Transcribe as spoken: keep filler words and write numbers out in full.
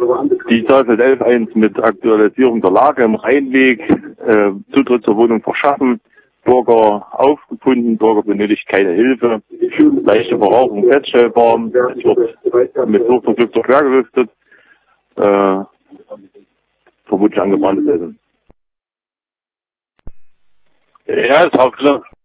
Die Zahlfeld elf eins mit Aktualisierung der Lage im Rheinweg, äh, Zutritt zur Wohnung verschaffen, Bürger aufgefunden, Bürger benötigt keine Hilfe, leichte Verrauchung feststellbar, es wird mit Suchverglück zur Quer gelüftet, äh, vermutlich angebranntes Essen. Ja, ist auch klar.